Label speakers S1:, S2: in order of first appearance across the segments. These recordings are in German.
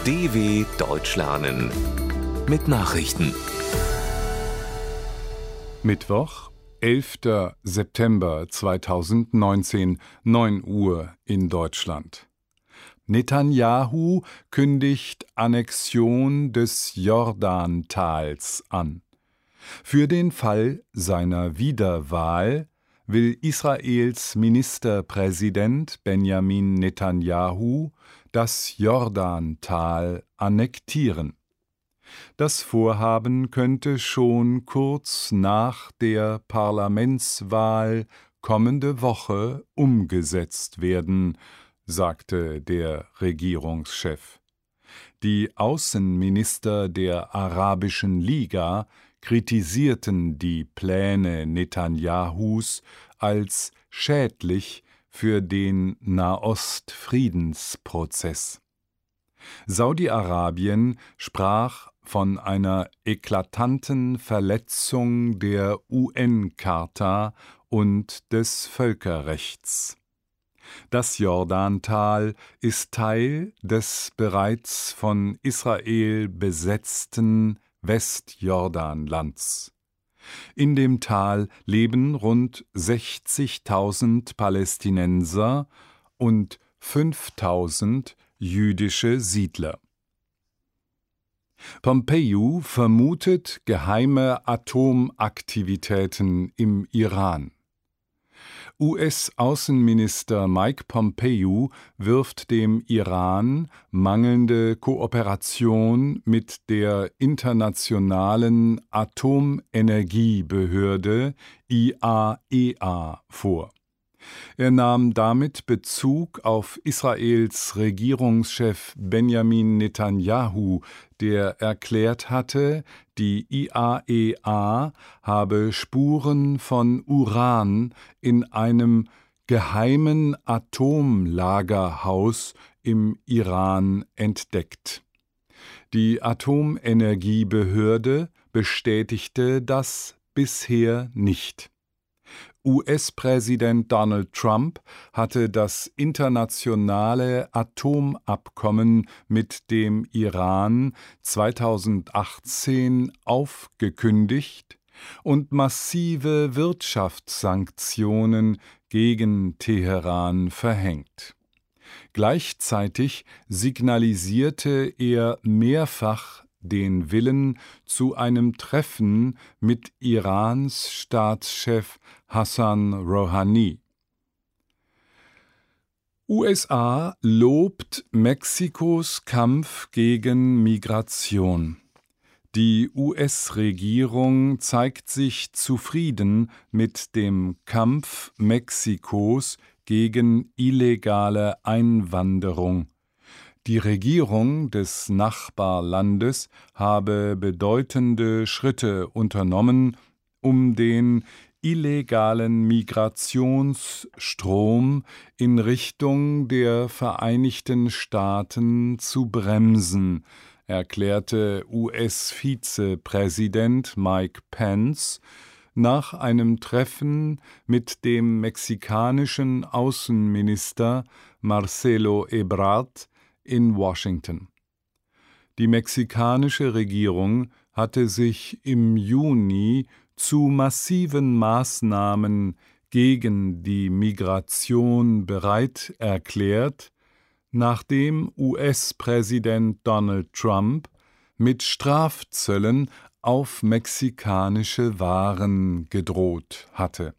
S1: DW Deutsch lernen mit Nachrichten.
S2: Mittwoch, 11. September 2019, 9 Uhr in Deutschland. Netanjahu kündigt Annexion des Jordantals an. Für den Fall seiner Wiederwahl will Israels Ministerpräsident Benjamin Netanjahu das Jordantal annektieren. Das Vorhaben könnte schon kurz nach der Parlamentswahl kommende Woche umgesetzt werden, sagte der Regierungschef. Die Außenminister der Arabischen Liga kritisierten die Pläne Netanjahus als schädlich für den Nahost-Friedensprozess. Saudi-Arabien sprach von einer eklatanten Verletzung der UN-Charta und des Völkerrechts. Das Jordantal ist Teil des bereits von Israel besetzten Westjordanlands. In dem Tal leben rund 60.000 Palästinenser und 5.000 jüdische Siedler. Pompeo vermutet geheime Atomaktivitäten im Iran. US-Außenminister Mike Pompeo wirft dem Iran mangelnde Kooperation mit der Internationalen Atomenergiebehörde IAEA vor. Er nahm damit Bezug auf Israels Regierungschef Benjamin Netanjahu, der erklärt hatte, die IAEA habe Spuren von Uran in einem geheimen Atomlagerhaus im Iran entdeckt. Die Atomenergiebehörde bestätigte das bisher nicht. US-Präsident Donald Trump hatte das internationale Atomabkommen mit dem Iran 2018 aufgekündigt und massive Wirtschaftssanktionen gegen Teheran verhängt. Gleichzeitig signalisierte er mehrfach den Willen zu einem Treffen mit Irans Staatschef Hassan Rouhani. USA lobt Mexikos Kampf gegen Migration. Die US-Regierung zeigt sich zufrieden mit dem Kampf Mexikos gegen illegale Einwanderung. Die Regierung des Nachbarlandes habe bedeutende Schritte unternommen, um den illegalen Migrationsstrom in Richtung der Vereinigten Staaten zu bremsen, erklärte US-Vizepräsident Mike Pence nach einem Treffen mit dem mexikanischen Außenminister Marcelo Ebrard in Washington. Die mexikanische Regierung hatte sich im Juni zu massiven Maßnahmen gegen die Migration bereit erklärt, nachdem US-Präsident Donald Trump mit Strafzöllen auf mexikanische Waren gedroht hatte.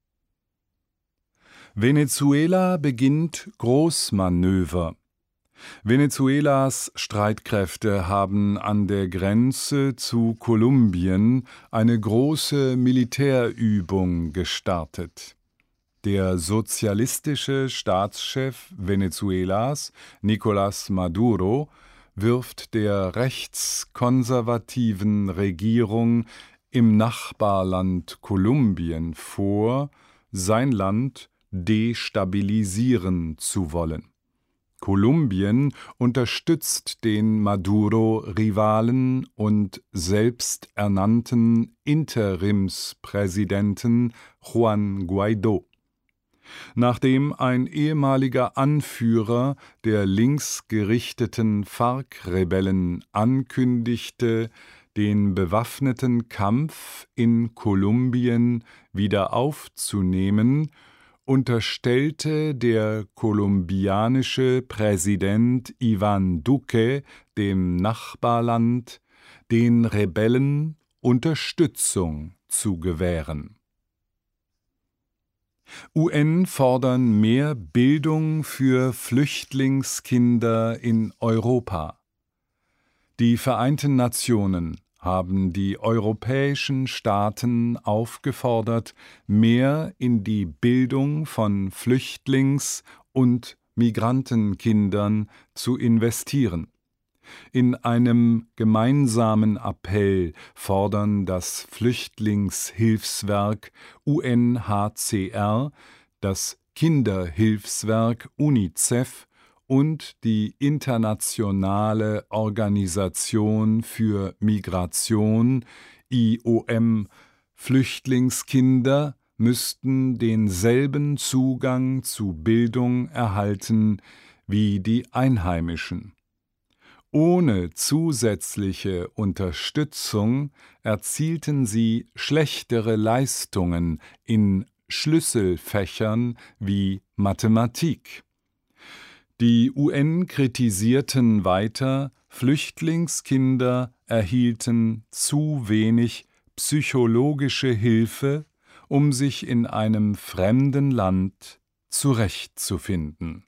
S2: Venezuela beginnt Großmanöver. Venezuelas Streitkräfte haben an der Grenze zu Kolumbien eine große Militärübung gestartet. Der sozialistische Staatschef Venezuelas, Nicolás Maduro, wirft der rechtskonservativen Regierung im Nachbarland Kolumbien vor, sein Land destabilisieren zu wollen. Kolumbien unterstützt den Maduro-Rivalen und selbsternannten Interimspräsidenten Juan Guaidó. Nachdem ein ehemaliger Anführer der linksgerichteten FARC-Rebellen ankündigte, den bewaffneten Kampf in Kolumbien wieder aufzunehmen, unterstellte der kolumbianische Präsident Iván Duque dem Nachbarland, den Rebellen Unterstützung zu gewähren. UN fordern mehr Bildung für Flüchtlingskinder in Europa. Die Vereinten Nationen haben die europäischen Staaten aufgefordert, mehr in die Bildung von Flüchtlings- und Migrantenkindern zu investieren. In einem gemeinsamen Appell fordern das Flüchtlingshilfswerk UNHCR, das Kinderhilfswerk UNICEF und die Internationale Organisation für Migration IOM Flüchtlingskinder müssten denselben Zugang zu Bildung erhalten wie die Einheimischen. Ohne zusätzliche Unterstützung erzielten sie schlechtere Leistungen in Schlüsselfächern wie Mathematik. Die UN kritisierten weiter, Flüchtlingskinder erhielten zu wenig psychologische Hilfe, um sich in einem fremden Land zurechtzufinden.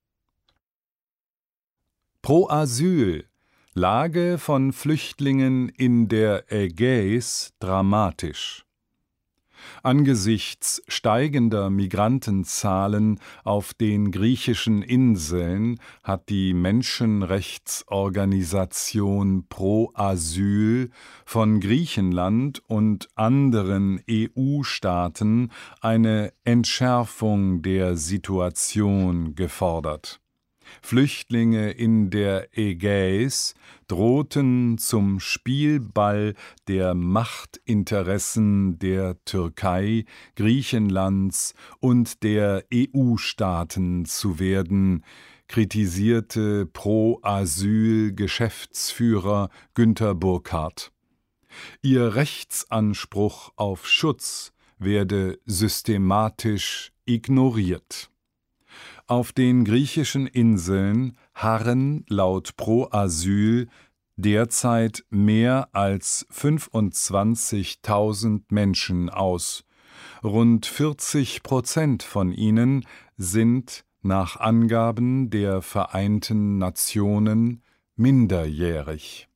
S2: Pro Asyl: Lage von Flüchtlingen in der Ägäis dramatisch. Angesichts steigender Migrantenzahlen auf den griechischen Inseln hat die Menschenrechtsorganisation Pro Asyl von Griechenland und anderen EU-Staaten eine Entschärfung der Situation gefordert. Flüchtlinge in der Ägäis drohten zum Spielball der Machtinteressen der Türkei, Griechenlands und der EU-Staaten zu werden, kritisierte Pro-Asyl-Geschäftsführer Günter Burkhardt. Ihr Rechtsanspruch auf Schutz werde systematisch ignoriert. Auf den griechischen Inseln harren laut Pro Asyl derzeit mehr als 25.000 Menschen aus. Rund 40% von ihnen sind nach Angaben der Vereinten Nationen minderjährig.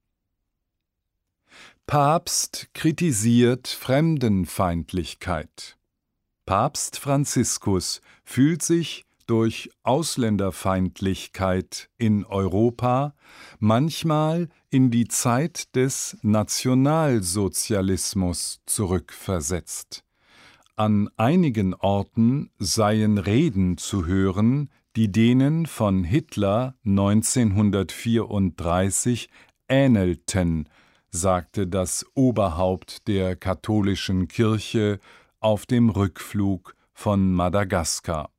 S2: Papst kritisiert Fremdenfeindlichkeit. Papst Franziskus fühlt sich durch Ausländerfeindlichkeit in Europa manchmal in die Zeit des Nationalsozialismus zurückversetzt. An einigen Orten seien Reden zu hören, die denen von Hitler 1934 ähnelten, sagte das Oberhaupt der katholischen Kirche auf dem Rückflug von Madagaskar.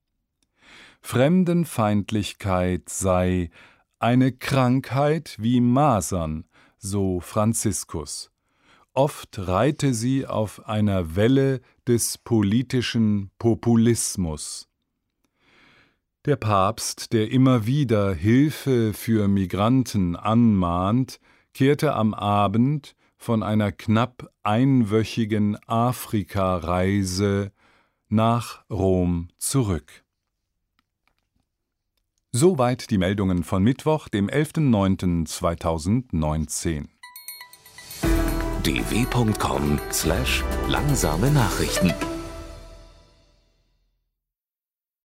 S2: Fremdenfeindlichkeit sei eine Krankheit wie Masern, so Franziskus. Oft reite sie auf einer Welle des politischen Populismus. Der Papst, der immer wieder Hilfe für Migranten anmahnt, kehrte am Abend von einer knapp einwöchigen Afrika-Reise nach Rom zurück. Soweit die Meldungen von Mittwoch, dem 11.09.2019.
S1: dw.com/langsame Nachrichten